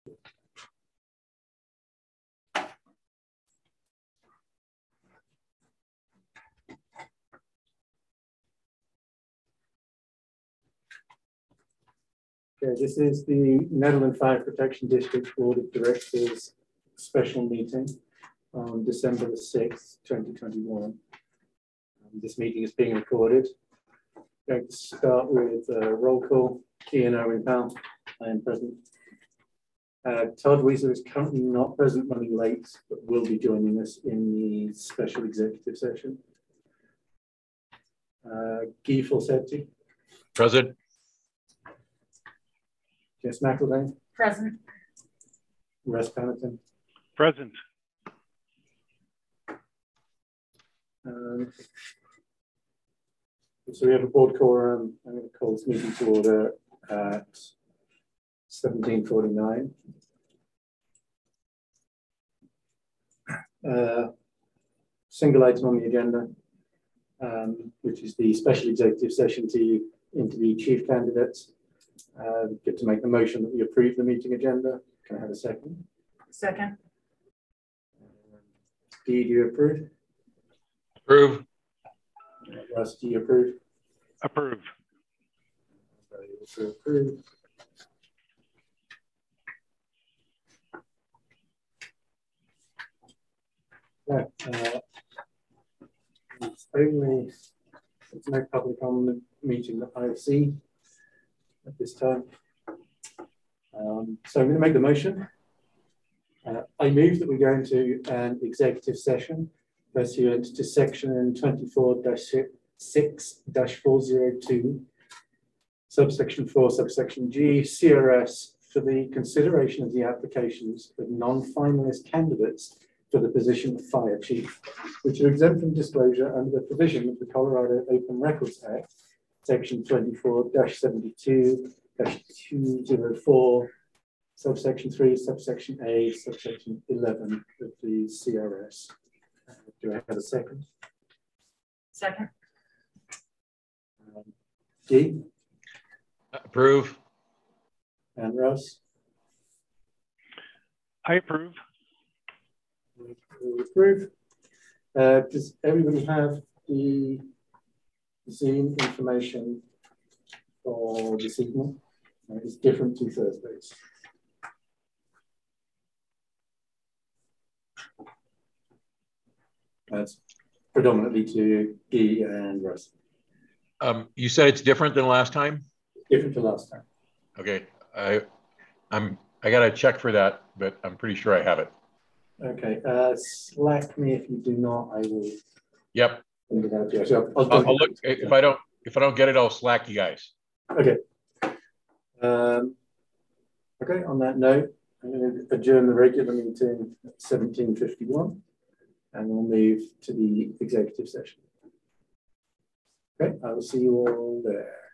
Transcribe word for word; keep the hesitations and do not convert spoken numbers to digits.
Okay, this is the Netherlands Fire Protection District Board of Directors special meeting on December the sixth, twenty twenty-one. Um, this meeting is being recorded. I'm going to start with uh, roll call. Cian Owen Powell, I am present. Uh, Todd Weezer is currently not present, running late, but will be joining us in the special executive session. Uh, Guy Falsetti. Present. Jess McElvain. Present. Russ Pennington. Present. Um, so we have a board quorum. I'm going to call this meeting to order at seventeen forty-nine. Uh, single item on the agenda, um, which is the special executive session to interview chief candidates. Uh, get to make the motion that we approve the meeting agenda. Can I have a second? Second. Do you approve? Approve. Russ, do you approve? Approve. I also approve. Yeah, uh, it's only it's no public on the meeting that I've seen at this time. Um, so I'm going to make the motion. Uh, I move that we go into an executive session pursuant to section twenty-four dash six dash four oh two, subsection four, subsection G, C R S, for the consideration of the applications of non-finalist candidates for the position of fire chief, which are exempt from disclosure under the provision of the Colorado Open Records Act, section twenty-four dash seventy-two dash two oh four, subsection three, subsection A, subsection eleven of the C R S. Uh, do I have a second? Second. Um, G Approve. and Russ? I approve. We approve. Uh, does everybody have the Zoom information for this evening? Uh, it's different to Thursdays. That's predominantly to Guy and Russ. Um, you said it's different than last time? Different to last time. Okay. I I'm I gotta check for that, but I'm pretty sure I have it. Okay. Uh, slack me if you do not. I will. Yep. Send it out to you. So I'll, I'll, I'll look if I don't if I don't get it, I'll Slack you guys. Okay. Um, okay. On that note, I'm going to adjourn the regular meeting at seventeen fifty-one, and we'll move to the executive session. Okay. I will see you all there.